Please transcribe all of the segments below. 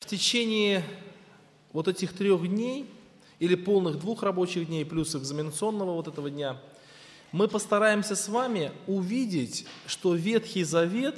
течение вот этих 3 дней, или полных 2 рабочих дней, плюс экзаменационного вот этого дня, мы постараемся с вами увидеть, что Ветхий Завет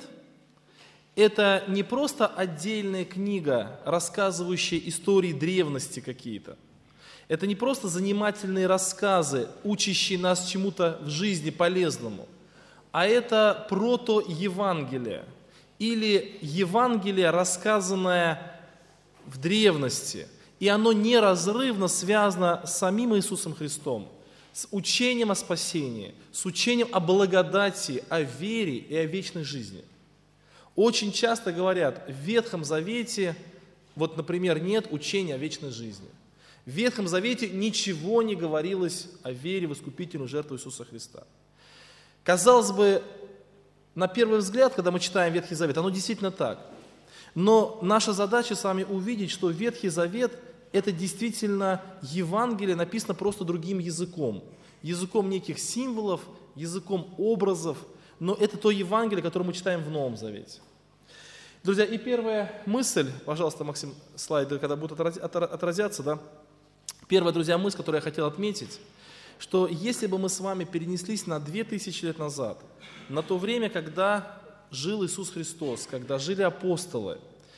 – это не просто отдельная книга, рассказывающая истории древности какие-то. Это не просто занимательные рассказы, учащие нас чему-то в жизни полезному, а это прото-евангелие или Евангелие, рассказанное в древности. И оно неразрывно связано с самим Иисусом Христом, с учением о спасении, с учением о благодати, о вере и о вечной жизни. Очень часто говорят, в Ветхом Завете, вот, например, нет учения о вечной жизни. В Ветхом Завете ничего не говорилось о вере в искупительную жертву Иисуса Христа. Казалось бы, на первый взгляд, когда мы читаем Ветхий Завет, оно действительно так. Но наша задача с вами увидеть, что Ветхий Завет – это действительно Евангелие, написано просто другим языком. Языком неких символов, языком образов, но это то Евангелие, которое мы читаем в Новом Завете. Друзья, и первая мысль, пожалуйста, Максим, слайды, когда будут отразятся, да? Первая, друзья, мысль, которую я хотел отметить, что если бы мы с вами перенеслись на 2000 лет назад, на то время, когда жил Иисус Христос, когда жили апостолы,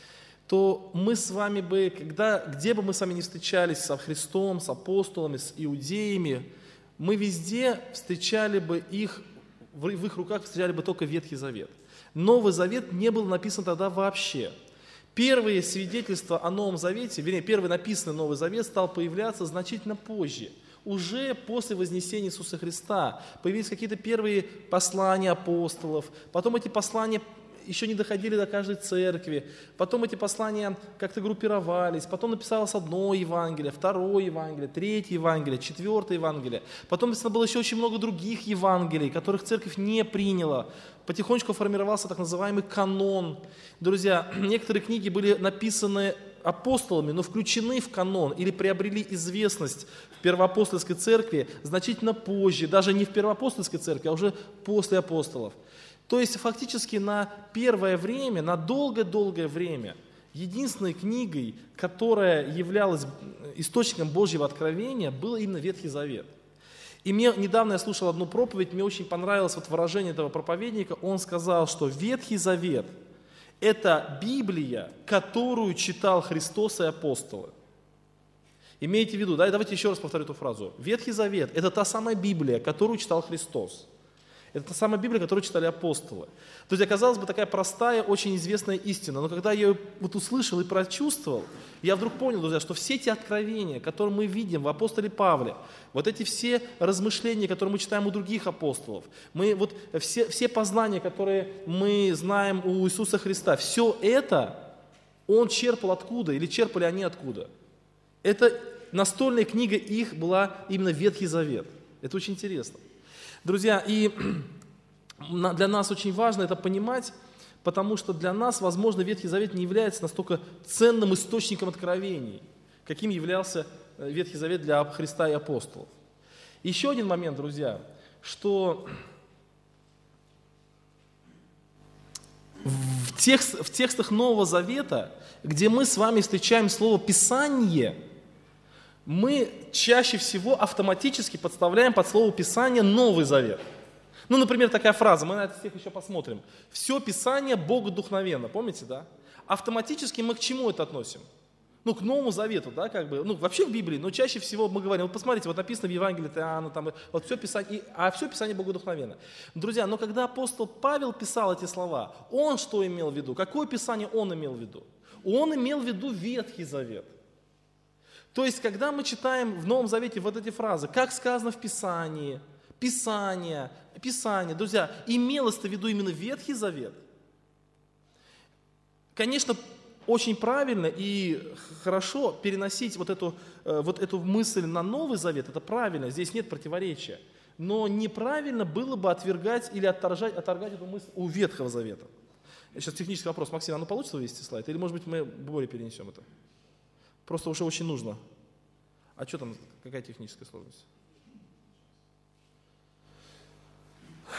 то мы с вами бы, где бы мы с вами не встречались со Христом, с апостолами, с иудеями, мы везде встречали бы их, в их руках встречали бы только Ветхий Завет. Новый Завет не был написан тогда вообще. Первые свидетельства о Новом Завете, вернее, первый написанный Новый Завет стал появляться значительно позже. Уже после вознесения Иисуса Христа появились какие-то первые послания апостолов, потом эти послания еще не доходили до каждой церкви, потом эти послания как-то группировались, потом написалось одно Евангелие, второе Евангелие, третье Евангелие, четвертое Евангелие, потом написано было еще очень много других Евангелий, которых церковь не приняла, потихонечку формировался так называемый канон. Друзья, некоторые книги были написаны апостолами, но включены в канон или приобрели известность в первоапостольской церкви значительно позже, даже не в первоапостольской церкви, а уже после апостолов. То есть фактически на первое время, на долгое-долгое время, единственной книгой, которая являлась источником Божьего откровения, был именно Ветхий Завет. И недавно я слушал одну проповедь, мне очень понравилось вот выражение этого проповедника, он сказал, что Ветхий Завет – это Библия, которую читал Христос и апостолы. Имейте в виду, да, давайте еще раз повторю эту фразу. Ветхий Завет – это та самая Библия, которую читал Христос. Это та самая Библия, которую читали апостолы. То есть, казалось бы, такая простая, очень известная истина. Но когда я ее вот услышал и прочувствовал, я вдруг понял, друзья, что все эти откровения, которые мы видим в апостоле Павле, вот эти все размышления, которые мы читаем у других апостолов, все познания, которые мы знаем у Иисуса Христа, все это Он черпал откуда или черпали они откуда? Это настольная книга их была именно Ветхий Завет. Это очень интересно. Друзья, и для нас очень важно это понимать, потому что для нас, возможно, Ветхий Завет не является настолько ценным источником откровений, каким являлся Ветхий Завет для Христа и апостолов. Еще один момент, друзья, что в текстах Нового Завета, где мы с вами встречаем слово «Писание», мы чаще всего автоматически подставляем под слово Писание Новый Завет. Ну, например, такая фраза, мы на этот стих еще посмотрим. «Все Писание богодухновенно», помните, да? Автоматически мы к чему это относим? Ну, к Новому Завету, да, как бы, ну, вообще в Библии, но чаще всего мы говорим, вот посмотрите, вот написано в Евангелии от Иоанна, там, вот все Писание, все Писание богодухновенно. Друзья, но когда апостол Павел писал эти слова, он что имел в виду? Какое Писание он имел в виду? Он имел в виду Ветхий Завет. То есть, когда мы читаем в Новом Завете вот эти фразы, как сказано в Писании, Писание, друзья, имелось в виду именно Ветхий Завет. Конечно, очень правильно и хорошо переносить вот эту мысль на Новый Завет, это правильно, здесь нет противоречия. Но неправильно было бы отвергать или отторгать эту мысль у Ветхого Завета. Сейчас технический вопрос. Максим, оно получится вывести слайд? Или, может быть, мы более перенесем это? Просто уже очень нужно. А что там, какая техническая сложность?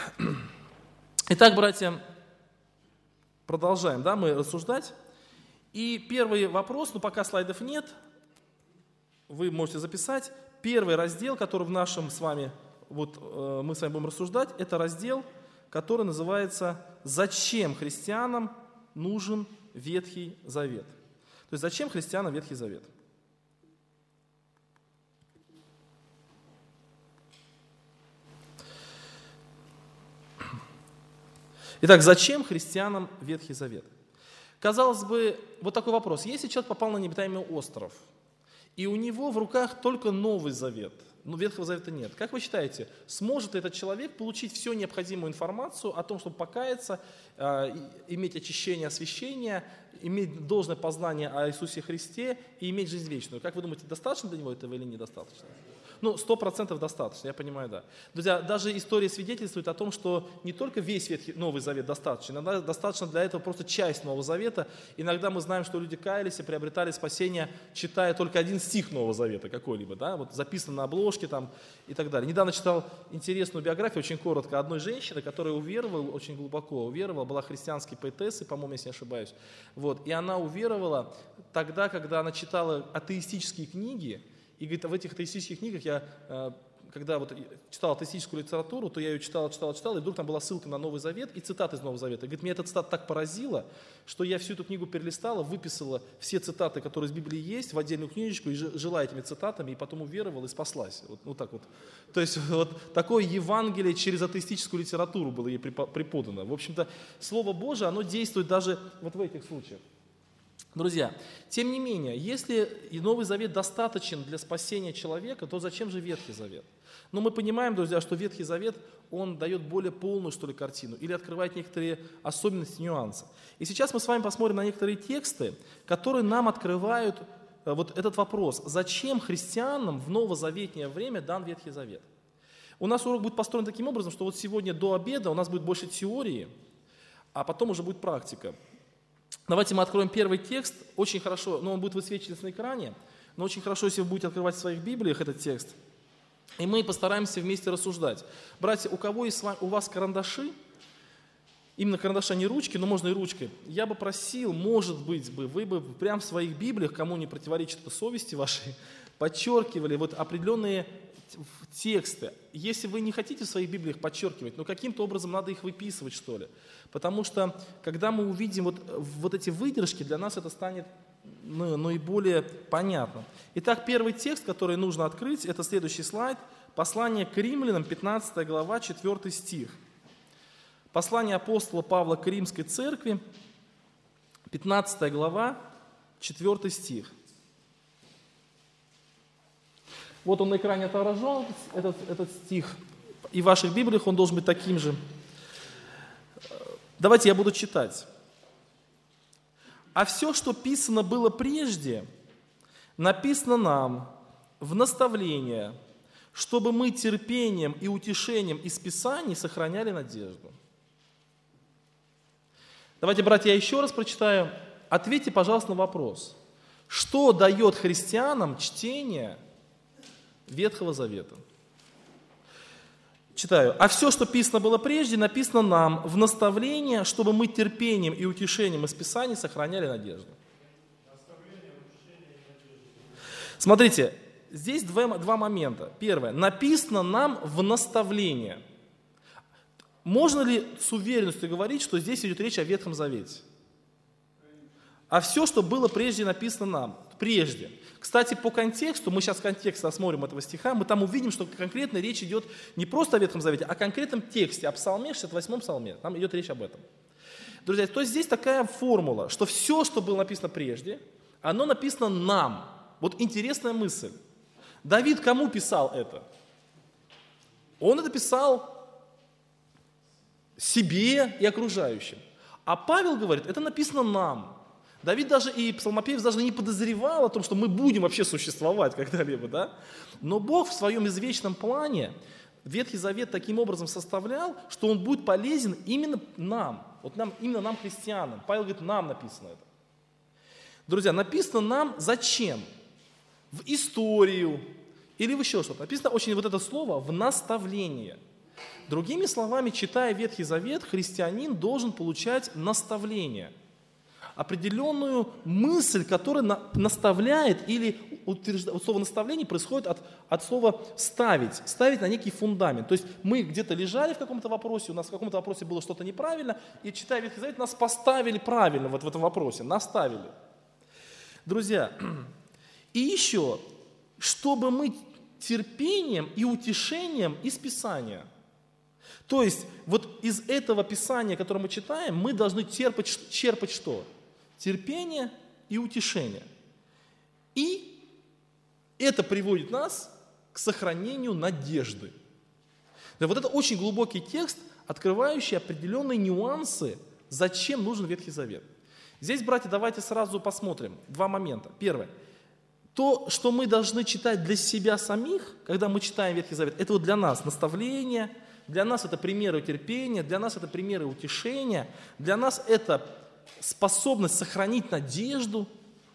Итак, братья, продолжаем, да, мы рассуждать. И первый вопрос, пока слайдов нет, вы можете записать. Первый раздел, который в нашем с вами, мы с вами будем рассуждать, это раздел, который называется «Зачем христианам нужен Ветхий Завет?». То есть зачем христианам Ветхий Завет? Итак, зачем христианам Ветхий Завет? Казалось бы, вот такой вопрос. Если человек попал на необитаемый остров, и у него в руках только Новый Завет, но Ветхого Завета нет, как вы считаете, сможет ли этот человек получить всю необходимую информацию о том, чтобы покаяться, иметь очищение, освящение, иметь должное познание о Иисусе Христе и иметь жизнь вечную? Как вы думаете, достаточно для него этого или недостаточно? 100% достаточно, я понимаю, да. Друзья, даже история свидетельствует о том, что не только весь Новый Завет достаточно, иногда достаточно для этого просто часть Нового Завета. Иногда мы знаем, что люди каялись и приобретали спасение, читая только один стих Нового Завета какой-либо, да, записан на обложке там и так далее. Недавно читал интересную биографию, очень коротко, одной женщины, которая уверовала, очень глубоко уверовала, была христианской поэтессой, по-моему, если не ошибаюсь. И она уверовала тогда, когда она читала атеистические книги. И говорит, в этих атеистических книгах когда читал атеистическую литературу, то я ее читал, и вдруг там была ссылка на Новый Завет и цитаты из Нового Завета. И говорит, меня эта цитата так поразила, что я всю эту книгу перелистала, выписала все цитаты, которые из Библии есть, в отдельную книжечку, и жила этими цитатами, и потом уверовала и спаслась. Так вот. То есть такое Евангелие через атеистическую литературу было ей преподано. В общем-то, Слово Божие, оно действует даже в этих случаях. Друзья, тем не менее, если Новый Завет достаточен для спасения человека, то зачем же Ветхий Завет? Но мы понимаем, друзья, что Ветхий Завет, он дает более полную, картину или открывает некоторые особенности, нюансы. И сейчас мы с вами посмотрим на некоторые тексты, которые нам открывают этот вопрос. Зачем христианам в новозаветнее время дан Ветхий Завет? У нас урок будет построен таким образом, что сегодня до обеда у нас будет больше теории, а потом уже будет практика. Давайте мы откроем первый текст, очень хорошо, он будет высвечиваться на экране, но очень хорошо, если вы будете открывать в своих Библиях этот текст, и мы постараемся вместе рассуждать. Братья, у кого есть у вас карандаши, именно карандаши, а не ручки, но можно и ручкой, я бы просил, может быть, вы бы прямо в своих Библиях, кому не противоречит это совести вашей, подчеркивали определенные тексты. Если вы не хотите в своих Библиях подчеркивать, каким-то образом надо их выписывать, что ли. Потому что, когда мы увидим эти выдержки, для нас это станет наиболее понятно. Итак, первый текст, который нужно открыть, это следующий слайд. Послание к Римлянам, 15 глава, 4 стих. Послание апостола Павла к Римской церкви, 15 глава, 4 стих. Вот он на экране отображен, этот стих, и в ваших Библиях он должен быть таким же. Давайте я буду читать. «А все, что писано было прежде, написано нам в наставление, чтобы мы терпением и утешением из Писаний сохраняли надежду». Давайте, братья, я еще раз прочитаю. Ответьте, пожалуйста, на вопрос. Что дает христианам чтение Ветхого Завета? Читаю. «А все, что писано было прежде, написано нам в наставление, чтобы мы терпением и утешением из Писаний сохраняли надежду». Смотрите, здесь два момента. Первое. Написано нам в наставление. Можно ли с уверенностью говорить, что здесь идет речь о Ветхом Завете? А все, что было прежде, написано нам. Прежде. Кстати, по контексту, мы сейчас контекст осмотрим этого стиха, мы там увидим, что конкретно речь идет не просто о Ветхом Завете, а о конкретном тексте, о Псалме, 68-м Псалме. Там идет речь об этом. Друзья, то есть здесь такая формула, что все, что было написано прежде, оно написано нам. Интересная мысль. Давид кому писал это? Он это писал себе и окружающим. А Павел говорит, это написано нам. Давид даже и псалмопевец даже не подозревал о том, что мы будем вообще существовать когда-либо, да? Но Бог в своем извечном плане Ветхий Завет таким образом составлял, что он будет полезен именно нам, именно нам, христианам. Павел говорит, нам написано это. Друзья, написано нам зачем? В историю или в еще что-то. Написано очень это слово в наставление. Другими словами, читая Ветхий Завет, христианин должен получать наставление. определенную мысль, которая наставляет или утверждает. Слово наставление происходит от слова ставить, ставить на некий фундамент. То есть мы где-то лежали в каком-то вопросе, у нас в каком-то вопросе было что-то неправильно, и читая Ветхий Завет, нас поставили правильно вот в этом вопросе, наставили. Друзья, и еще, чтобы мы терпением и утешением из Писания. То есть вот из этого Писания, которое мы читаем, мы должны черпать что? Терпение и утешение. И это приводит нас к сохранению надежды. Вот это очень глубокий текст, открывающий определенные нюансы, зачем нужен Ветхий Завет. Здесь, братья, давайте сразу посмотрим два момента. Первое. То, что мы должны читать для себя самих, когда мы читаем Ветхий Завет, это вот для нас наставление, для нас это примеры терпения, для нас это примеры утешения, для нас это способность сохранить надежду.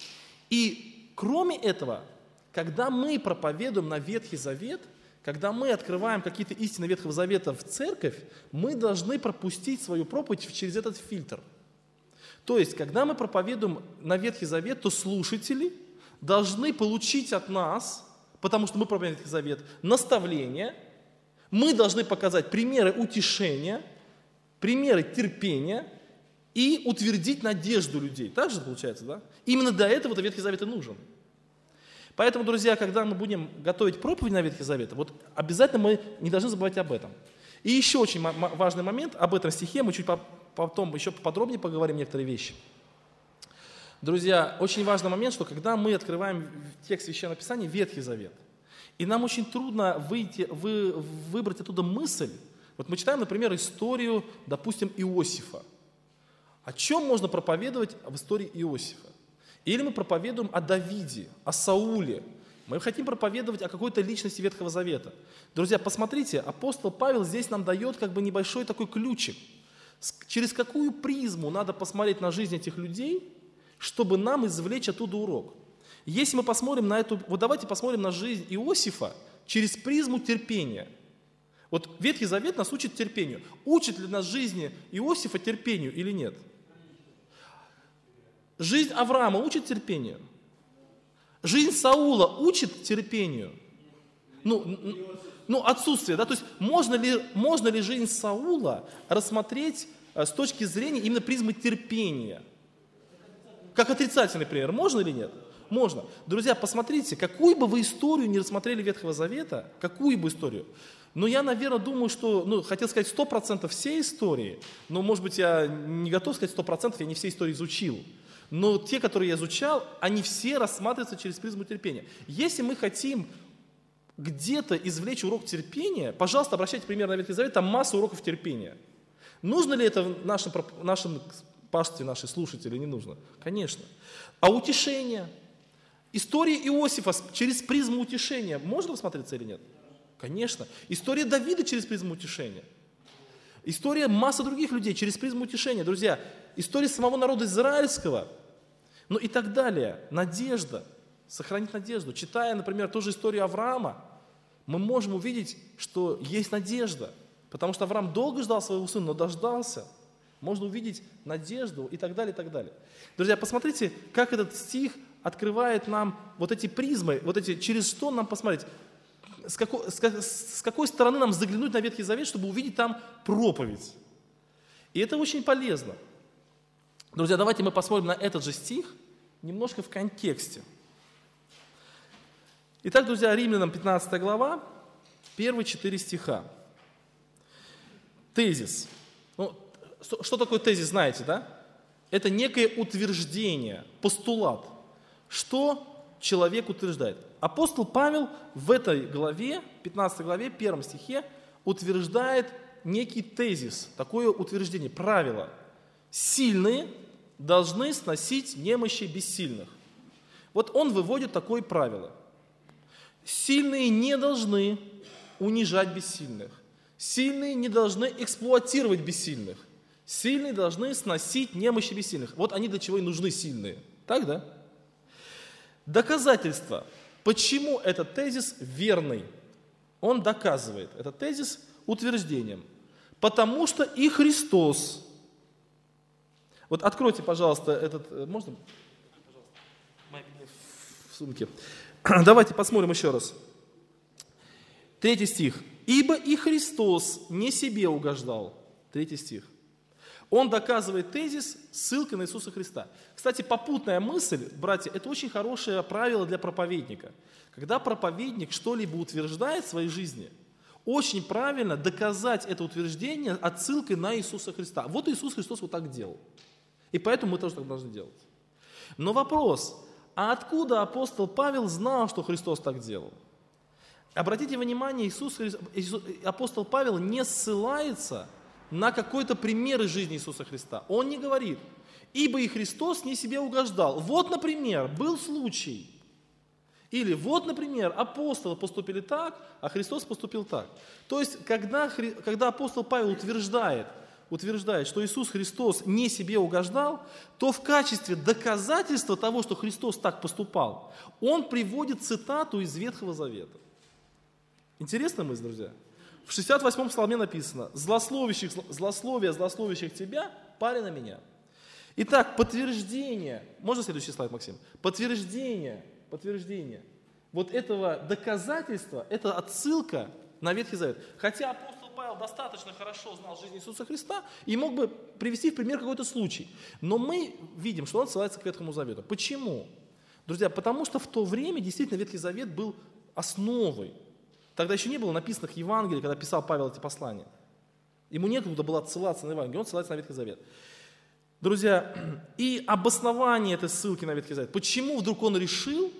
И кроме этого, когда мы проповедуем на Ветхий Завет, когда мы открываем какие-то истины Ветхого Завета в церковь, мы должны пропустить свою проповедь через этот фильтр. То есть, когда мы проповедуем на Ветхий Завет, то слушатели должны получить от нас, потому что мы проповедуем Ветхий Завет, наставление, мы должны показать примеры утешения, примеры терпения и утвердить надежду людей. Так же получается, да? Именно для этого Ветхий Завет и нужен. Поэтому, друзья, когда мы будем готовить проповедь на Ветхий Завет, вот обязательно мы не должны забывать об этом. И еще очень важный момент, об этом стихе мы чуть потом еще подробнее поговорим некоторые вещи. Друзья, очень важный момент, что когда мы открываем текст Священного Писания, Ветхий Завет, и нам очень трудно выбрать оттуда мысль. Вот мы читаем, например, историю, допустим, Иосифа. О чем можно проповедовать в истории Иосифа? Или мы проповедуем о Давиде, о Сауле. Мы хотим проповедовать о какой-то личности Ветхого Завета. Друзья, посмотрите, апостол Павел здесь нам дает как бы небольшой такой ключик. Через какую призму надо посмотреть на жизнь этих людей, чтобы нам извлечь оттуда урок. Если мы посмотрим на эту, вот давайте посмотрим на жизнь Иосифа через призму терпения. Вот Ветхий Завет нас учит терпению. Учит ли нас жизни Иосифа терпению или нет? Жизнь Авраама учит терпению. Жизнь Саула учит терпению. Отсутствие, да, то есть можно ли жизнь Саула рассмотреть с точки зрения именно призмы терпения? Как отрицательный пример. Можно или нет? Можно. Друзья, посмотрите, какую бы вы историю не рассмотрели Ветхого Завета, какую бы историю, но я, наверное, думаю, что, хотел сказать 100% всей истории, но, может быть, я не готов сказать 100%, я не все истории изучил. Но те, которые я изучал, они все рассматриваются через призму терпения. Если мы хотим где-то извлечь урок терпения, пожалуйста, обращайте пример на Ветхий Завет, там масса уроков терпения. Нужно ли это нашим пастве, наши слушатели, не нужно? Конечно. А утешение? История Иосифа через призму утешения можно рассмотреться или нет? Конечно. История Давида через призму утешения. История массы других людей через призму утешения. Друзья, история самого народа израильского, и так далее. Надежда. Сохранить надежду. Читая, например, ту же историю Авраама, мы можем увидеть, что есть надежда. Потому что Авраам долго ждал своего сына, но дождался. Можно увидеть надежду и так далее, и так далее. Друзья, посмотрите, как этот стих открывает нам вот эти призмы, через что нам посмотреть, с какой стороны нам заглянуть на Ветхий Завет, чтобы увидеть там проповедь. И это очень полезно. Друзья, давайте мы посмотрим на этот же стих немножко в контексте. Итак, друзья, Римлянам 15 глава, первые 4 стиха. Тезис. Что такое тезис, знаете, да? Это некое утверждение, постулат. Что человек утверждает? Апостол Павел в этой главе, 15 главе, 1 стихе, утверждает некий тезис, такое утверждение, правило. Сильные должны сносить немощи бессильных. Вот он выводит такое правило. Сильные не должны унижать бессильных. Сильные не должны эксплуатировать бессильных. Сильные должны сносить немощи бессильных. Вот они для чего и нужны сильные. Так, да? Доказательство. Почему этот тезис верный? Он доказывает этот тезис утверждением. Потому что и Христос Вот откройте, пожалуйста, можно? Пожалуйста, моя Библия в сумке. Давайте посмотрим еще раз. 3 стих. «Ибо и Христос не себе угождал». 3 стих. Он доказывает тезис ссылкой на Иисуса Христа. Кстати, попутная мысль, братья, это очень хорошее правило для проповедника. Когда проповедник что-либо утверждает в своей жизни, очень правильно доказать это утверждение отсылкой на Иисуса Христа. Вот Иисус Христос вот так делал. И поэтому мы тоже так должны делать. Но вопрос, а откуда апостол Павел знал, что Христос так делал? Обратите внимание, апостол Павел не ссылается на какой-то пример из жизни Иисуса Христа. Он не говорит, ибо и Христос не себе угождал. Вот, например, был случай. Или вот, например, апостолы поступили так, а Христос поступил так. То есть, когда апостол Павел утверждает, что Иисус Христос не себе угождал, то в качестве доказательства того, что Христос так поступал, он приводит цитату из Ветхого Завета. Интересная мысль, друзья. В 68-м псалме написано: злословие злословящих тебя, пари на меня. Итак, подтверждение, можно следующий слайд, Максим? Подтверждение вот этого доказательства, это отсылка на Ветхий Завет. Хотя апостол Павел достаточно хорошо знал жизнь Иисуса Христа и мог бы привести в пример какой-то случай. Но мы видим, что он ссылается к Ветхому Завету. Почему? Друзья, потому что в то время действительно Ветхий Завет был основой. Тогда еще не было написанных Евангелий, когда писал Павел эти послания. Ему некуда было отсылаться на Евангелие, он ссылается на Ветхий Завет. Друзья, и обоснование этой ссылки на Ветхий Завет. Почему вдруг он решил,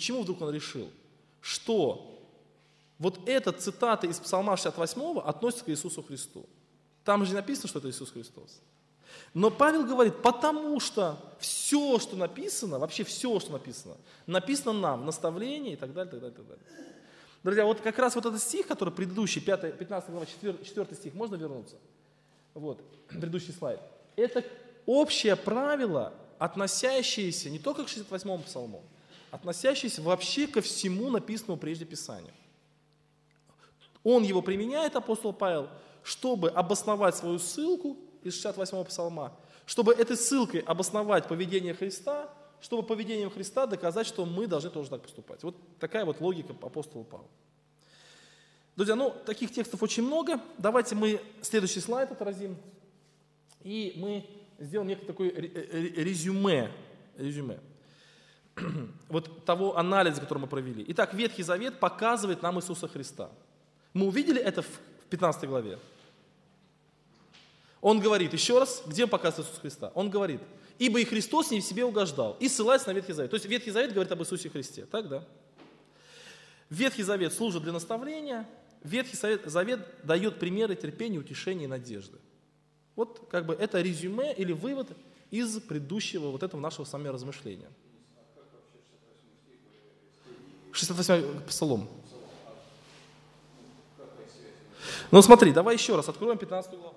что вот эта цитата из Псалма 68 относится к Иисусу Христу? Там же написано, что это Иисус Христос. Но Павел говорит, потому что все, что написано, вообще все, что написано нам в наставлении и так далее, так далее, так далее. Друзья, вот как раз вот этот стих, который предыдущий, 15 глава, 4 стих, можно вернуться? Вот, предыдущий слайд. Это общее правило, относящееся не только к 68-му псалму, относящееся вообще ко всему написанному прежде Писанию. Он его применяет, апостол Павел, чтобы обосновать свою ссылку из 68-го псалма, чтобы этой ссылкой обосновать поведение Христа, чтобы поведением Христа доказать, что мы должны тоже так поступать. Вот такая вот логика апостола Павла. Друзья, таких текстов очень много. Давайте мы следующий слайд отразим, и мы сделаем некое такое резюме вот того анализа, который мы провели. Итак, Ветхий Завет показывает нам Иисуса Христа. Мы увидели это в 15 главе. Он говорит, еще раз, где показывает Иисуса Христа? Он говорит, ибо и Христос не в себе угождал, и ссылается на Ветхий Завет. То есть Ветхий Завет говорит об Иисусе Христе, так, да? Ветхий Завет служит для наставления, Ветхий Завет дает примеры терпения, утешения и надежды. Вот как бы это резюме или вывод из предыдущего вот этого нашего с вами размышления. 68-й псалом. Ну смотри, давай еще раз откроем 15 главу.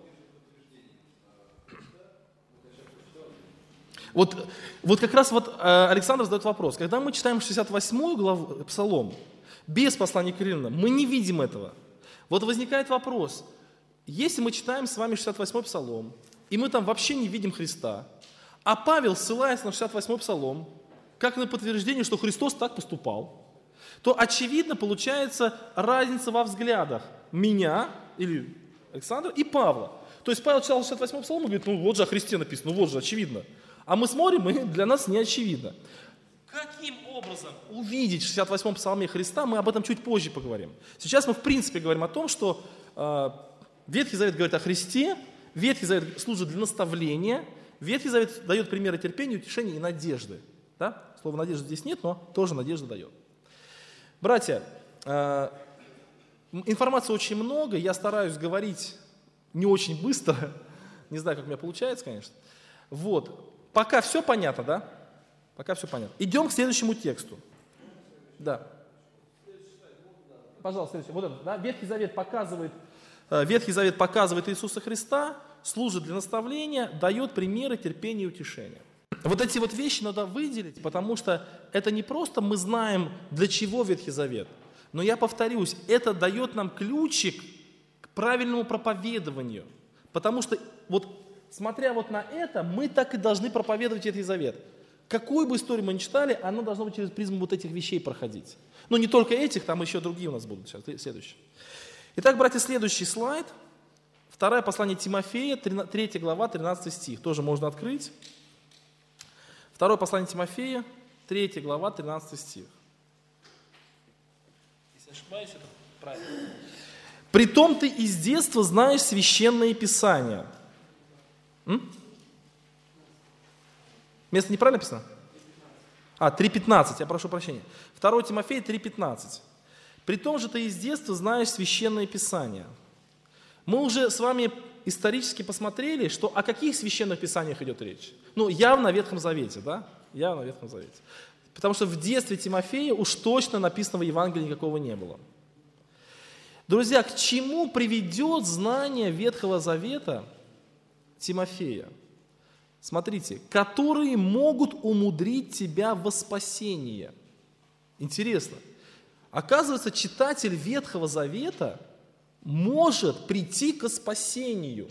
Вот как раз Александр задает вопрос. Когда мы читаем 68-ю главу псалом, без послания к римлянам, мы не видим этого. Вот возникает вопрос. Если мы читаем с вами 68-й псалом, и мы там вообще не видим Христа, а Павел ссылается на 68-й псалом, как на подтверждение, что Христос так поступал, то очевидно получается разница во взглядах меня, или Александра, и Павла. То есть Павел читал 68-й псалом и говорит, вот же о Христе написано, вот же, очевидно. А мы смотрим, и для нас не очевидно. Каким образом увидеть в 68-м псалме Христа, мы об этом чуть позже поговорим. Сейчас мы в принципе говорим о том, что Ветхий Завет говорит о Христе, Ветхий Завет служит для наставления, Ветхий Завет дает примеры терпения, утешения и надежды. Да? Слова надежды здесь нет, но тоже надежда дает. Братья, информации очень много, я стараюсь говорить не очень быстро, не знаю, как у меня получается, конечно. Вот, пока все понятно, да? Пока все понятно. Идем к следующему тексту. Да. Пожалуйста, следующий. Вот это, да? Ветхий Завет показывает Иисуса Христа, служит для наставления, дает примеры терпения и утешения. Вот эти вот вещи надо выделить, потому что это не просто мы знаем, для чего Ветхий Завет, но я повторюсь, это дает нам ключик к правильному проповедованию. Потому что вот смотря вот на это, мы так и должны проповедовать Ветхий Завет. Какую бы историю мы ни читали, она должна быть через призму вот этих вещей проходить. Но не только этих, там еще другие у нас будут сейчас, следующие. Итак, братья, следующий слайд. Второе послание Тимофея, 3 глава, 13 стих. Тоже можно открыть. Второе послание Тимофея, 3 глава, 13 стих. Если не ошибаюсь, это правильно. «Притом ты из детства знаешь священное Писание». Место неправильно написано? 3:15, я прошу прощения. 2 Тимофея 3:15. «Притом же ты из детства знаешь священное Писание». Мы уже с вами исторически посмотрели, что о каких священных писаниях идет речь. Явно о Ветхом Завете, да? Явно о Ветхом Завете. Потому что в детстве Тимофея уж точно написанного Евангелия никакого не было. Друзья, к чему приведет знание Ветхого Завета Тимофея? Смотрите, которые могут умудрить тебя во спасение. Интересно. Оказывается, читатель Ветхого Завета может прийти к спасению.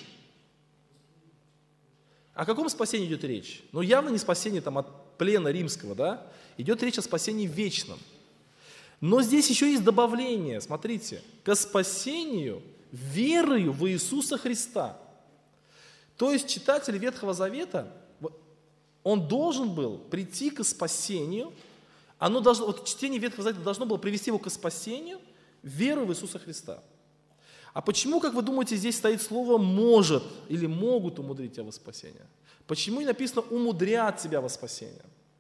О каком спасении идет речь? Явно не спасение от плена римского, да? Идет речь о спасении вечном. Но здесь еще есть добавление, смотрите, к спасению верою в Иисуса Христа. То есть читатель Ветхого Завета, он должен был прийти к спасению, чтение Ветхого Завета должно было привести его к спасению верою в Иисуса Христа. А почему, как вы думаете, здесь стоит слово «может» или «могут умудрить тебя во спасение»? Почему не написано «умудрят тебя во спасение»?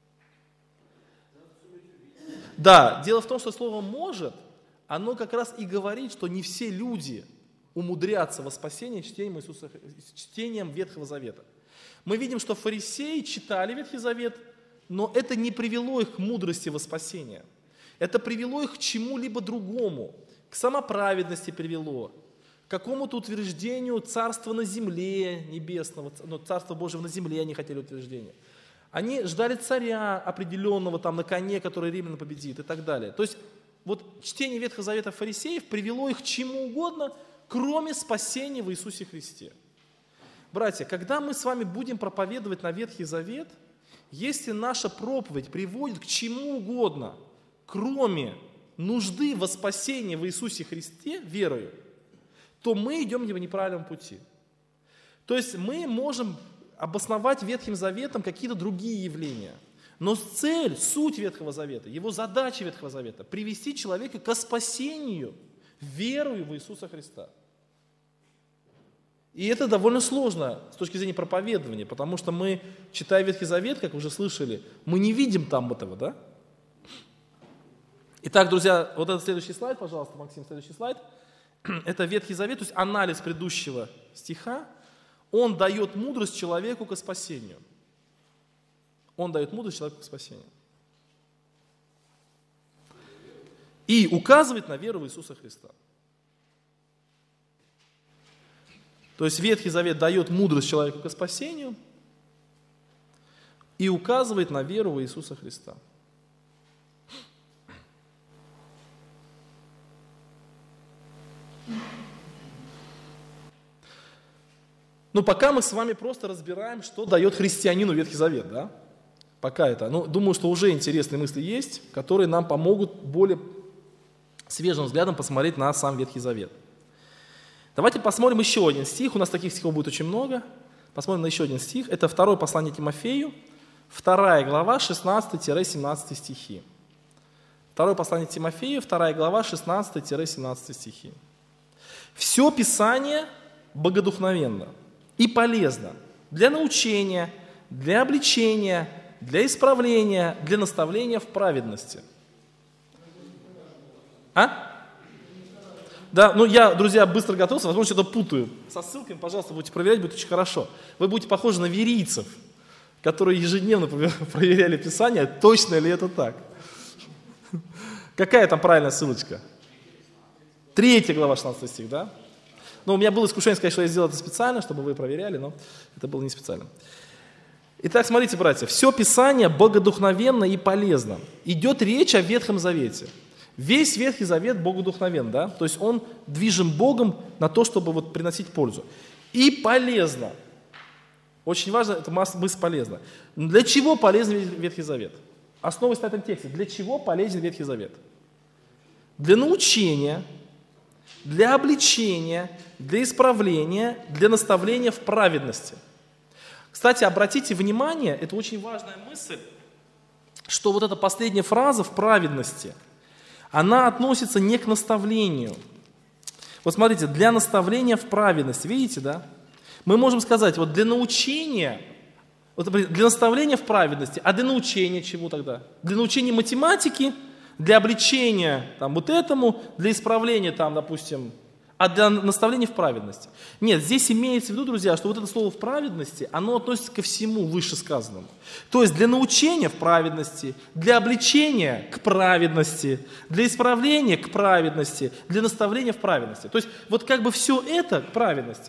Да, дело в том, что слово «может», оно как раз и говорит, что не все люди умудрятся во спасение чтением Ветхого Завета. Мы видим, что фарисеи читали Ветхий Завет, но это не привело их к мудрости во спасение. Это привело их к чему-либо другому, к самоправедности привело, к какому-то утверждению царства на земле небесного, царства Божьего на земле они хотели утверждения. Они ждали царя определенного на коне, который римлян победит и так далее. То есть чтение Ветхого Завета фарисеев привело их к чему угодно, кроме спасения в Иисусе Христе. Братья, когда мы с вами будем проповедовать на Ветхий Завет, если наша проповедь приводит к чему угодно, кроме нужды во спасении в Иисусе Христе верою, то мы идем в неправильном пути. То есть мы можем обосновать Ветхим Заветом какие-то другие явления. Но цель, суть Ветхого Завета, его задача Ветхого Завета – привести человека к спасению верою в Иисуса Христа. И это довольно сложно с точки зрения проповедования, потому что мы, читая Ветхий Завет, как вы уже слышали, мы не видим там этого, да? Итак, друзья, вот этот следующий слайд, пожалуйста, Максим, следующий слайд. Это Ветхий Завет, то есть анализ предыдущего стиха. Он дает мудрость человеку к спасению. Он дает мудрость человеку к спасению. И указывает на веру в Иисуса Христа. То есть Ветхий Завет дает мудрость человеку к спасению и указывает на веру в Иисуса Христа. Пока мы с вами просто разбираем, что дает христианину Ветхий Завет, да? Пока это. Думаю, что уже интересные мысли есть, которые нам помогут более свежим взглядом посмотреть на сам Ветхий Завет. Давайте посмотрим еще один стих. У нас таких стихов будет очень много. Посмотрим на еще один стих. Это 2 послание Тимофею, 2 глава, 16-17 стихи. 2 послание Тимофею, 2 глава, 16-17 стихи. «Все Писание богодухновенно и полезно для научения, для обличения, для исправления, для наставления в праведности». Да, я, друзья, быстро готовился, возможно, что-то путаю. Со ссылками, пожалуйста, будете проверять, будет очень хорошо. Вы будете похожи на верийцев, которые ежедневно проверяли Писание, точно ли это так. Какая там правильная ссылочка? 3 глава, 16 стих, да? У меня было искушение сказать, что я сделал это специально, чтобы вы проверяли, но это было не специально. Итак, смотрите, братья, все Писание богодухновенно и полезно. Идет речь о Ветхом Завете. Весь Ветхий Завет богодухновен, да? То есть он движим Богом на то, чтобы приносить пользу. И полезно. Очень важно, эта мысль полезна. Для чего полезен Ветхий Завет? Основываясь на этом тексте, для чего полезен Ветхий Завет? Для научения, для обличения, для исправления, для наставления в праведности. Кстати, обратите внимание, это очень важная мысль, что вот эта последняя фраза в праведности, она относится не к наставлению. Вот смотрите, для наставления в праведности, видите, да? Мы можем сказать, вот для научения, вот для наставления в праведности, а для научения чего тогда? Для научения математики, для обличения там, вот этому, для исправления, там, допустим, а для наставления в праведности. Нет, здесь имеется в виду, друзья, что вот это слово «в праведности», оно относится ко всему вышесказанному. То есть для научения в праведности, для обличения к праведности, для исправления к праведности, для наставления в праведности. То есть вот как бы все это к праведности.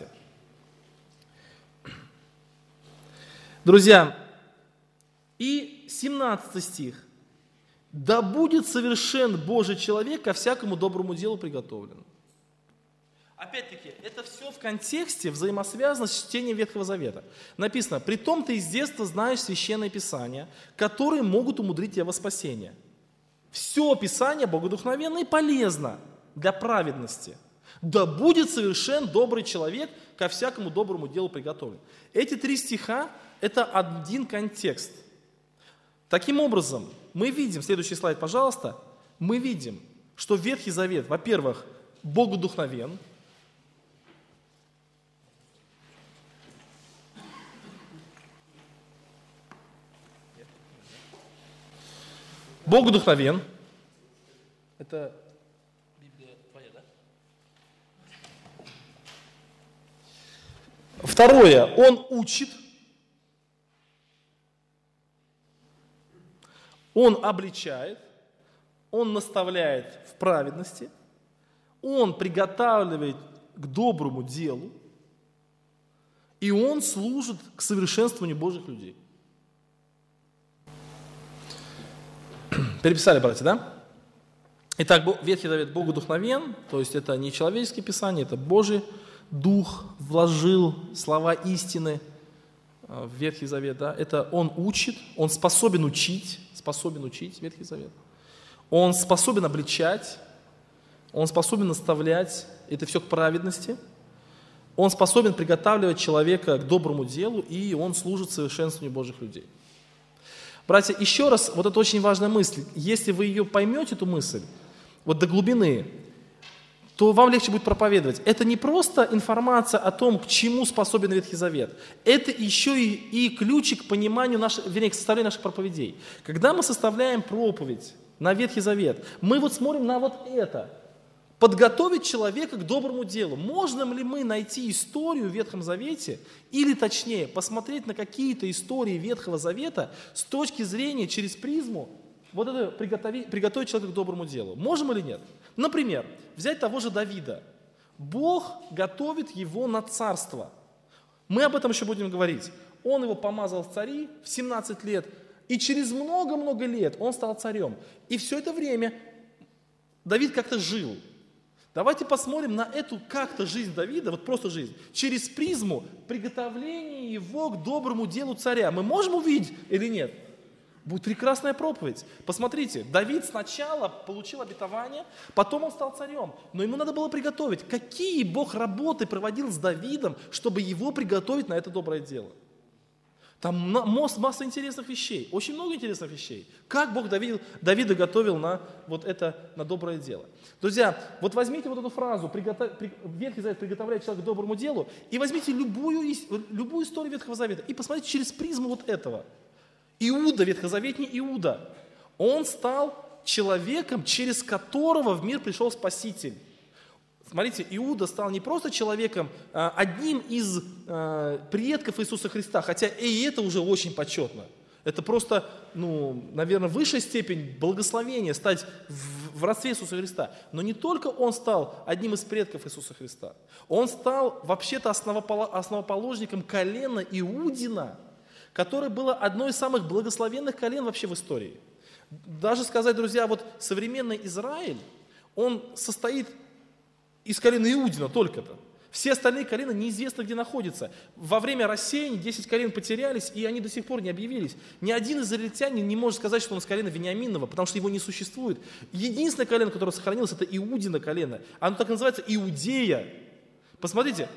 Друзья, и 17 стих. «Да будет совершен Божий человек, ко всякому доброму делу приготовлен». Опять-таки, это все в контексте взаимосвязано с чтением Ветхого Завета. Написано, «Притом ты из детства знаешь Священное Писание, которые могут умудрить тебя во спасение». Все Писание богодухновенно и полезно для праведности. «Да будет совершен добрый человек, ко всякому доброму делу приготовлен». Эти 3 стиха – это один контекст. Таким образом, мы видим, следующий слайд, пожалуйста, мы видим, что Ветхий Завет, во-первых, богодухновен. Богодухновен. Это Библия твоя, да? Второе, он учит. Он обличает, он наставляет в праведности, он приготавливает к доброму делу, и он служит к совершенствованию Божьих людей. Переписали, братья, да? Итак, Ветхий Завет богодухновен, то есть это не человеческое писание, это Божий Дух вложил слова истины в Ветхий Завет, да? Это он учит, он способен учить Ветхий Завет. Он способен обличать, он способен наставлять, это все к праведности. Он способен приготавливать человека к доброму делу, и он служит совершенствованию Божьих людей. Братья, еще раз, вот это очень важная мысль. Если вы ее поймете, эту мысль, вот до глубины, то вам легче будет проповедовать. Это не просто информация о том, к чему способен Ветхий Завет. Это еще и ключик к пониманию, к составлению наших проповедей. Когда мы составляем проповедь на Ветхий Завет, мы вот смотрим на вот это. Подготовить человека к доброму делу. Можем ли мы найти историю в Ветхом Завете, или точнее, посмотреть на какие-то истории Ветхого Завета с точки зрения, через призму, вот это приготовить человека к доброму делу? Можем или нет? Например, взять того же Давида. Бог готовит его на царство. Мы об этом еще будем говорить. Он его помазал в цари в 17 лет, и через много-много лет он стал царем. И все это время Давид как-то жил. Давайте посмотрим на эту как-то жизнь Давида, вот просто жизнь, через призму приготовления его к доброму делу царя. Мы можем увидеть или нет? Будет прекрасная проповедь. Посмотрите, Давид сначала получил обетование, потом он стал царем. Но ему надо было приготовить. Какие Бог работы проводил с Давидом, чтобы его приготовить на это доброе дело? Там масса интересных вещей, очень много интересных вещей. Как Бог Давида готовил на вот это, на доброе дело. Друзья, вот возьмите вот эту фразу, Ветхий Завет приготовляет человека к доброму делу, и возьмите любую историю Ветхого Завета и посмотрите через призму вот этого. Иуда, ветхозаветний Иуда, он стал человеком, через которого в мир пришел Спаситель. Смотрите, Иуда стал не просто человеком, одним из предков Иисуса Христа, хотя и это уже очень почетно. Это просто, наверное, высшая степень благословения стать в родстве Иисуса Христа. Но не только он стал одним из предков Иисуса Христа, он стал вообще-то основоположником колена Иудина, которое было одно из самых благословенных колен вообще в истории. Даже сказать, друзья, вот современный Израиль, он состоит из колена Иудина только-то. Все остальные колена неизвестно, где находятся. Во время рассеяния 10 колен потерялись, и они до сих пор не объявились. Ни один израильтянин не может сказать, что он с колена Вениаминова, потому что его не существует. Единственное колено, которое сохранилось, это Иудино колено. Оно так и называется Иудея. Посмотрите.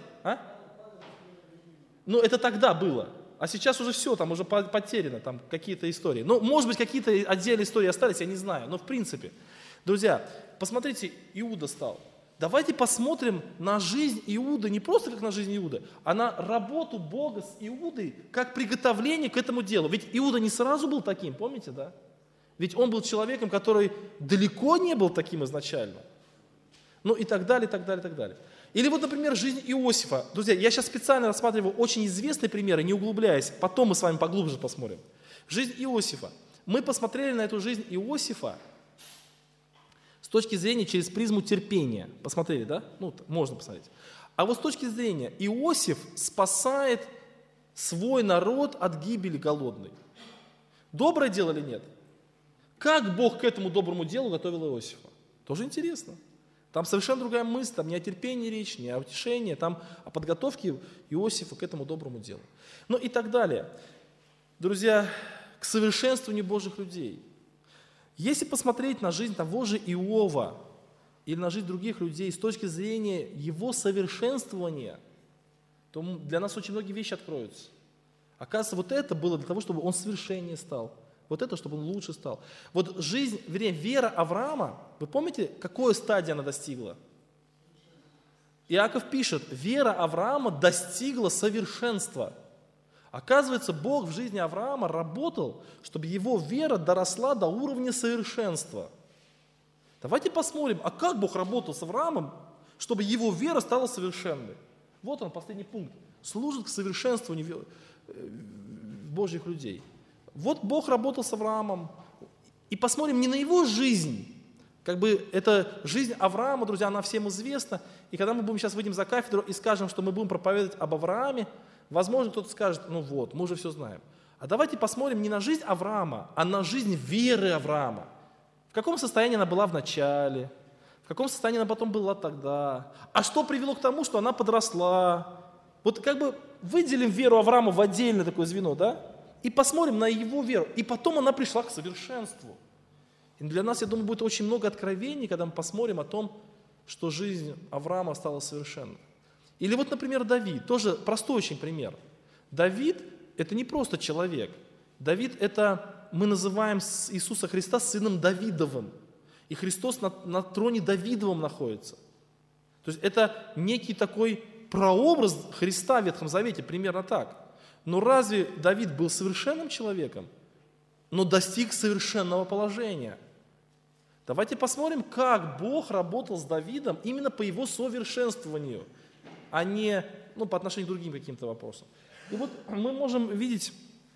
Ну, это тогда было. А сейчас уже все, там уже потеряно, там какие-то истории. Ну, может быть, какие-то отдельные истории остались, я не знаю. Но в принципе, друзья, посмотрите, Иуда стал. Давайте посмотрим на жизнь Иуды, не просто как на жизнь Иуды, а на работу Бога с Иудой, как приготовление к этому делу. Ведь Иуда не сразу был таким, помните, да? Ведь он был человеком, который далеко не был таким изначально. Ну и так далее, и так далее, и так далее. Или вот, например, жизнь Иосифа. Друзья, я сейчас специально рассматриваю очень известные примеры, не углубляясь, потом мы с вами поглубже посмотрим. Жизнь Иосифа. Мы посмотрели на эту жизнь Иосифа с точки зрения через призму терпения. Посмотрели, да? Ну, можно посмотреть. А вот с точки зрения Иосиф спасает свой народ от гибели голодной. Доброе дело или нет? Как Бог к этому доброму делу готовил Иосифа? Тоже интересно. Там совершенно другая мысль, там не о терпении речь, не о утешении, там о подготовке Иосифа к этому доброму делу. Ну и так далее. Друзья, к совершенствованию Божьих людей. Если посмотреть на жизнь того же Иова или на жизнь других людей с точки зрения его совершенствования, то для нас очень многие вещи откроются. Оказывается, вот это было для того, чтобы он совершеннее стал. Вот это, чтобы он лучше стал. Вот жизнь, вернее, вера Авраама, вы помните, какой стадии она достигла? Иаков пишет, вера Авраама достигла совершенства. Оказывается, Бог в жизни Авраама работал, чтобы его вера доросла до уровня совершенства. Давайте посмотрим, а как Бог работал с Авраамом, чтобы его вера стала совершенной. Вот он, последний пункт. Служит к совершенствованию Божьих людей. Вот Бог работал с Авраамом. И посмотрим не на его жизнь. Как бы эта жизнь Авраама, друзья, она всем известна. И когда мы будем сейчас выйдем за кафедру и скажем, что мы будем проповедовать об Аврааме, возможно, кто-то скажет, ну вот, мы уже все знаем. А давайте посмотрим не на жизнь Авраама, а на жизнь веры Авраама. В каком состоянии она была в начале, в каком состоянии она потом была тогда. А что привело к тому, что она подросла. Вот как бы выделим веру Авраама в отдельное такое звено, да? И посмотрим на его веру. И потом она пришла к совершенству. И для нас, я думаю, будет очень много откровений, когда мы посмотрим о том, что жизнь Авраама стала совершенной. Или вот, например, Давид. Тоже простой очень пример. Давид – это не просто человек. Давид – это, мы называем Иисуса Христа сыном Давидовым. И Христос на троне Давидовом находится. То есть это некий такой прообраз Христа в Ветхом Завете, примерно так. Но разве Давид был совершенным человеком, но достиг совершенного положения? Давайте посмотрим, как Бог работал с Давидом именно по его совершенствованию, а не по отношению к другим каким-то вопросам. И вот мы можем видеть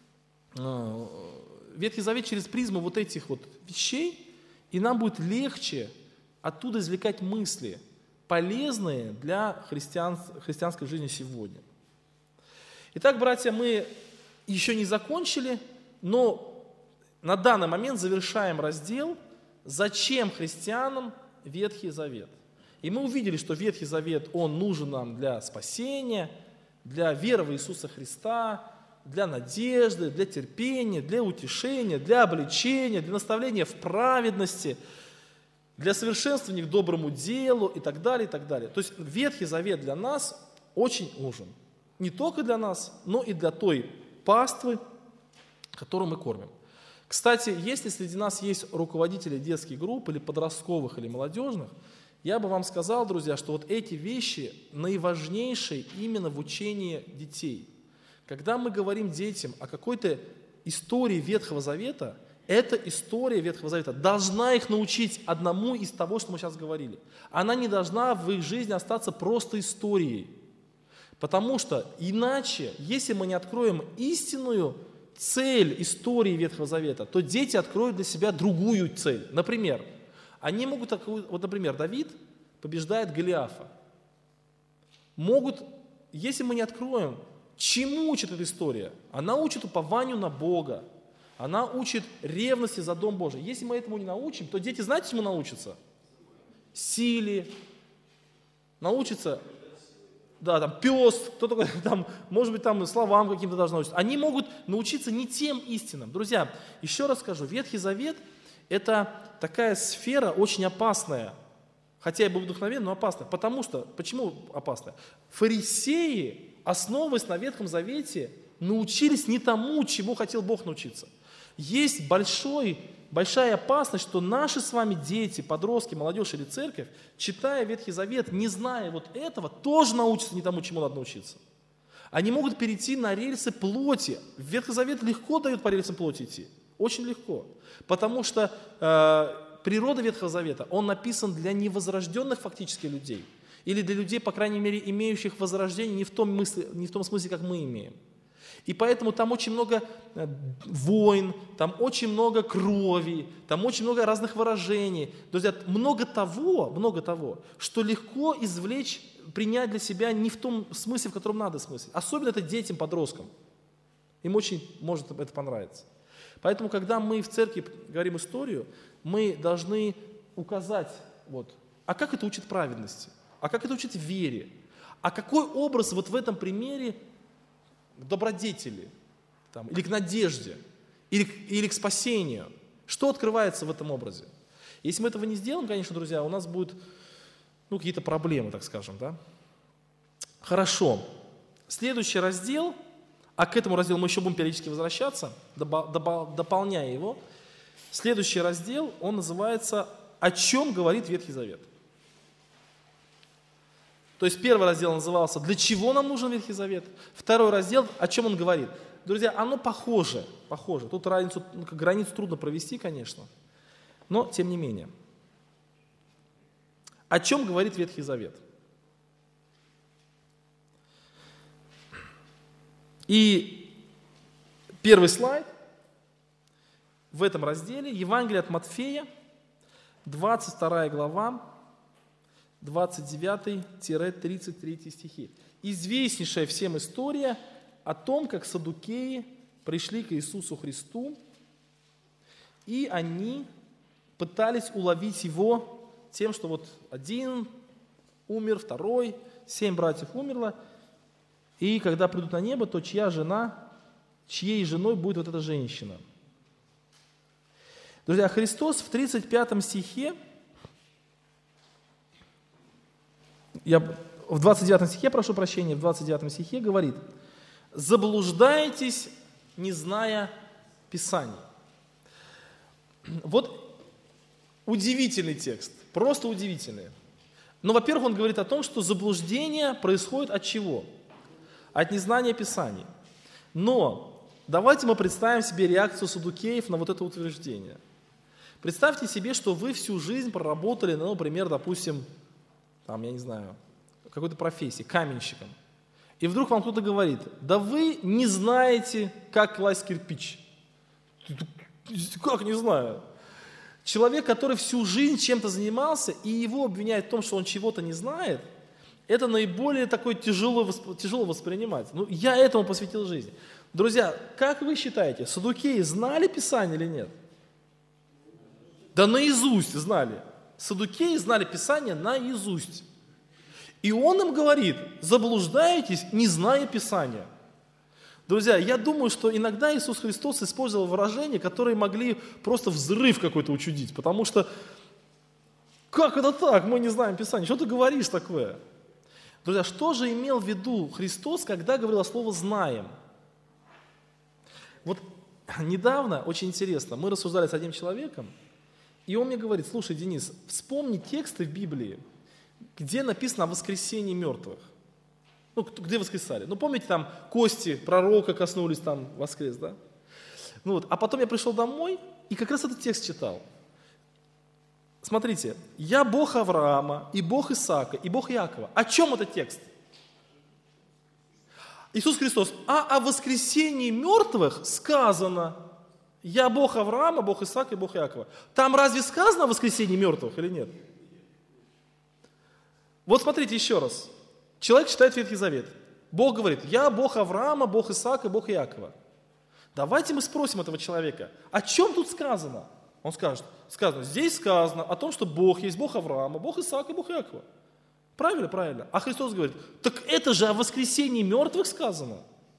Ветхий Завет через призму вот этих вот вещей, и нам будет легче оттуда извлекать мысли, полезные для христианской жизни сегодня. Итак, братья, мы еще не закончили, но на данный момент завершаем раздел «Зачем христианам Ветхий Завет?». И мы увидели, что Ветхий Завет, он нужен нам для спасения, для веры в Иисуса Христа, для надежды, для терпения, для утешения, для обличения, для наставления в праведности, для совершенствования к доброму делу и так далее, и так далее. То есть Ветхий Завет для нас очень нужен. Не только для нас, но и для той паствы, которую мы кормим. Кстати, если среди нас есть руководители детских групп, или подростковых, или молодежных, я бы вам сказал, друзья, что вот эти вещи наиважнейшие именно в учении детей. Когда мы говорим детям о какой-то истории Ветхого Завета, эта история Ветхого Завета должна их научить одному из того, что мы сейчас говорили. Она не должна в их жизни остаться просто историей. Потому что иначе, если мы не откроем истинную цель истории Ветхого Завета, то дети откроют для себя другую цель. Например, они могут, вот, например, Давид побеждает Голиафа. Если мы не откроем, чему учит эта история? Она учит упованию на Бога. Она учит ревности за Дом Божий. Если мы этому не научим, то дети, знаете, чему научатся? Силе. Научатся да, там пес, кто такой, там, может быть, там словам каким-то должны научиться. Они могут научиться не тем истинам. Друзья, еще раз скажу, Ветхий Завет – это такая сфера очень опасная. Хотя я был вдохновен, но опасная. Потому что, почему опасная? Фарисеи, основываясь на Ветхом Завете, научились не тому, чему хотел Бог научиться. Есть большая опасность, что наши с вами дети, подростки, молодежь или церковь, читая Ветхий Завет, не зная вот этого, тоже научатся не тому, чему надо научиться. Они могут перейти на рельсы плоти. Ветхий Завет легко дает по рельсам плоти идти. Очень легко. Потому что природа Ветхого Завета, он написан для невозрожденных фактически людей. Или для людей, по крайней мере, имеющих возрождение не в том смысле, как мы имеем. И поэтому там очень много войн, там очень много крови, там очень много разных выражений. Друзья, много того, что легко извлечь, принять для себя не в том смысле, в котором надо смысле. Особенно это детям, подросткам. Им очень может это понравиться. Поэтому, когда мы в церкви говорим историю, мы должны указать, а как это учит праведности, а как это учит вере, а какой образ вот в этом примере к добродетели, или к надежде, или к спасению. Что открывается в этом образе? Если мы этого не сделаем, конечно, друзья, у нас будут какие-то проблемы, так скажем. Да? Хорошо. Следующий раздел, а к этому разделу мы еще будем периодически возвращаться, дополняя его. Следующий раздел, он называется «О чем говорит Ветхий Завет?». То есть первый раздел назывался «Для чего нам нужен Ветхий Завет?». Второй раздел «О чем он говорит?». Друзья, оно похоже. Тут границу трудно провести, конечно, но тем не менее. О чем говорит Ветхий Завет? И первый слайд в этом разделе Евангелие от Матфея, 22 глава, 29-33 стихи. Известнейшая всем история о том, как саддукеи пришли к Иисусу Христу, и они пытались уловить Его тем, что один умер, второй, 7 братьев умерло, и когда придут на небо, то чьей женой будет эта женщина. Друзья, Христос в 35 стихе, в 29 стихе, прошу прощения, в 29 стихе говорит: «Заблуждаетесь, не зная Писаний». Удивительный текст, просто удивительный. Но, во-первых, он говорит о том, что заблуждение происходит от чего? От незнания Писаний. Но давайте мы представим себе реакцию саддукеев на это утверждение. Представьте себе, что вы всю жизнь проработали, например, допустим, какой-то профессии, каменщиком. И вдруг вам кто-то говорит: да вы не знаете, как класть кирпич. Как не знаю? Человек, который всю жизнь чем-то занимался, и его обвиняют в том, что он чего-то не знает, это наиболее тяжело воспринимать. Я этому посвятил жизнь. Друзья, как вы считаете, саддукеи знали Писание или нет? Да наизусть знали. Саддукеи знали Писание наизусть. И он им говорит: заблуждаетесь, не зная Писания. Друзья, я думаю, что иногда Иисус Христос использовал выражения, которые могли просто взрыв какой-то учудить, потому что как это так, мы не знаем Писания, что ты говоришь такое? Друзья, что же имел в виду Христос, когда говорил слово «знаем»? Недавно, очень интересно, мы рассуждали с одним человеком, и он мне говорит: слушай, Денис, вспомни тексты в Библии, где написано о воскресении мертвых. Где воскресали? Помните, там кости пророка коснулись, там воскрес, да? А потом я пришел домой и как раз этот текст читал. Смотрите, я Бог Авраама, и Бог Исаака, и Бог Иакова. О чем этот текст? Иисус Христос: о воскресении мертвых сказано: я Бог Авраама, Бог Исаака и Бог Иакова. Там разве сказано о воскресении мертвых или нет? Смотрите еще раз. Человек читает Ветхий Завет. Бог говорит: я Бог Авраама, Бог Исаака, Бог Иакова. Давайте мы спросим этого человека: о чем тут сказано? Он скажет: здесь сказано о том, что Бог есть Бог Авраама, Бог Исаака и Бог Иакова. Правильно, правильно. А Христос говорит, так это же о воскресении мертвых сказано.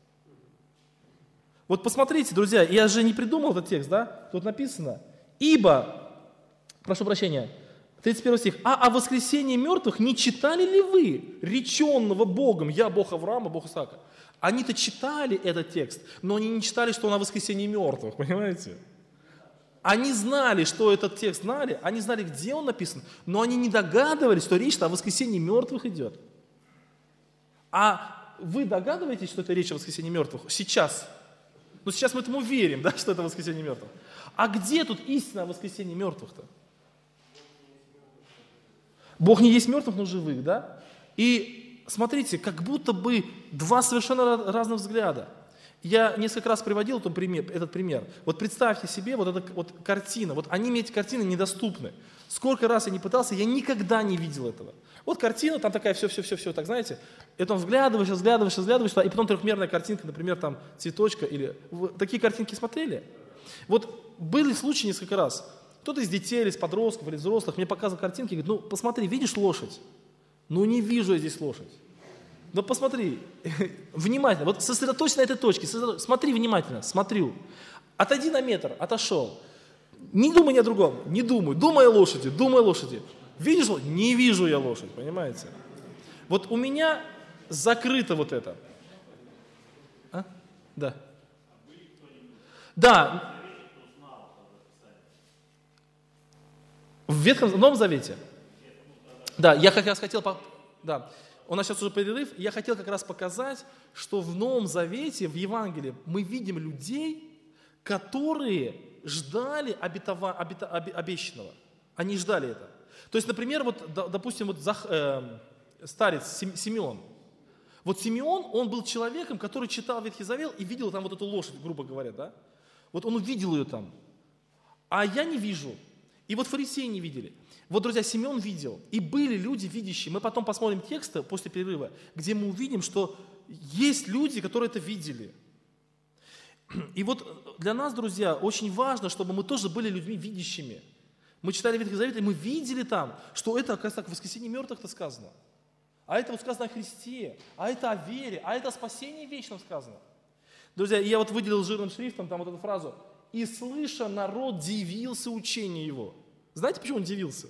Вот посмотрите, друзья, я же не придумал этот текст, да? Тут написано, ибо, прошу прощения, 31 стих, а о воскресении мертвых не читали ли вы, реченного Богом, я Бог Авраама, Бог Исаака? Они-то читали этот текст, но они не читали, что он о воскресении мертвых, понимаете? Они знали, что этот текст знали, они знали, где он написан, но они не догадывались, что речь о воскресении мертвых идет. А вы догадываетесь, что это речь о воскресении мертвых сейчас? Ну, сейчас мы этому верим, да, что это воскресение мертвых. А где тут истина о воскресении мертвых-то? Бог не есть мертвых, но живых, да? И смотрите, как будто бы два совершенно разных взгляда. Я несколько раз приводил этот пример. Вот представьте себе вот эта вот картина. Вот мне эти картины недоступны. Сколько раз я не пытался, я никогда не видел этого. Вот картина, там такая все, так знаете. И потом взглядываешь, и потом трехмерная картинка, например, там цветочка. Или вы такие картинки смотрели? Вот были случаи несколько раз. Кто-то из детей, или из подростков, или из взрослых мне показывал картинки и говорит, ну посмотри, видишь лошадь? Ну не вижу я здесь лошадь. Но посмотри, внимательно, вот сосредоточься на этой точке, смотри внимательно, смотрю. Отойди на метр, отошел. Не думай ни о другом, не думай, думай о лошади. Видишь лошадь? Не вижу я лошадь, понимаете? Вот у меня закрыто вот это. А? Да. Да. В Новом Завете? Да, я как раз хотел... Да. У нас сейчас уже перерыв. Я хотел как раз показать, что в Новом Завете, в Евангелии, мы видим людей, которые ждали обещанного. Они ждали это. То есть, например, вот, допустим, вот старец Симеон. Вот Симеон, он был человеком, который читал Ветхий Завет и видел там вот эту лошадь, грубо говоря, да? Вот он увидел ее там. А я не вижу. И вот фарисеи не видели. Вот, друзья, Симеон видел. И были люди видящие. Мы потом посмотрим тексты после перерыва, где мы увидим, что есть люди, которые это видели. И вот для нас, друзья, очень важно, чтобы мы тоже были людьми видящими. Мы читали Ветхий Завет, и мы видели там, что это, оказывается, так в воскресении мертвых-то сказано. А это вот сказано о Христе, а это о вере, а это о спасении вечном сказано. Друзья, я вот выделил жирным шрифтом там вот эту фразу. «И слыша, народ дивился учению его». Знаете, почему он дивился?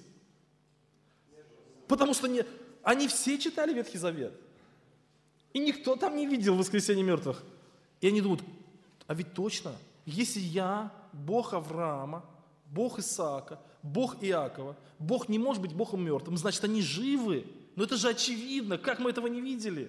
Потому что они все читали Ветхий Завет. И никто там не видел воскресения мертвых. И они думают, а ведь точно, если я, Бог Авраама, Бог Исаака, Бог Иакова, Бог не может быть Богом мертвым, значит, они живы. Но это же очевидно, как мы этого не видели?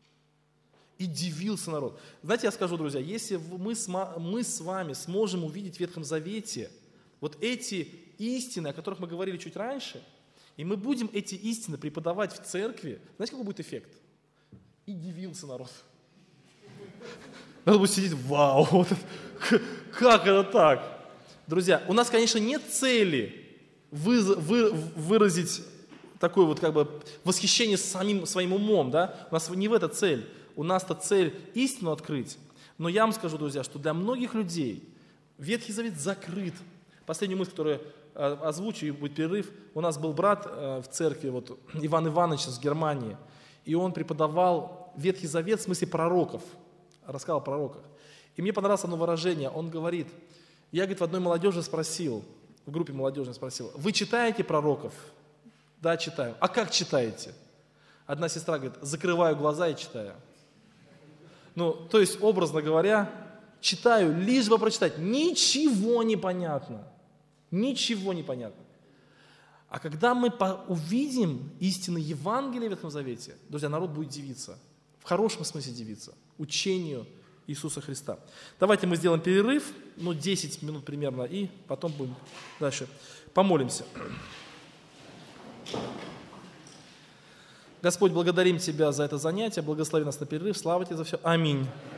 И дивился народ. Знаете, я скажу, друзья, если мы с вами сможем увидеть в Ветхом Завете вот эти истины, о которых мы говорили чуть раньше, и мы будем эти истины преподавать в церкви, знаете, какой будет эффект? И дивился народ. Надо будет сидеть, вау, вот это, как это так? Друзья, у нас, конечно, нет цели выразить такое вот как бы восхищение самим своим умом, да? У нас не в это цель. У нас-то цель истину открыть. Но я вам скажу, друзья, что для многих людей Ветхий Завет закрыт. Последнюю мысль, которую озвучу, и будет перерыв. У нас был брат в церкви, вот, Иван Иванович из Германии, и он преподавал Ветхий Завет в смысле пророков, рассказал о пророках. И мне понравилось одно выражение. Он говорит, я, говорит, в одной молодежи спросил, в группе молодежи спросил, вы читаете пророков? Да, читаю. А как читаете? Одна сестра говорит, закрываю глаза и читаю. Ну, то есть, образно говоря, читаю, лишь бы прочитать. Ничего не понятно. Ничего не понятно. А когда мы увидим истины Евангелия в Ветхом Завете, друзья, народ будет дивиться. В хорошем смысле дивиться. Учению Иисуса Христа. Давайте мы сделаем перерыв, 10 минут примерно, и потом будем дальше. Помолимся. Господь, благодарим Тебя за это занятие, благослови нас на перерыв, слава Тебе за все. Аминь.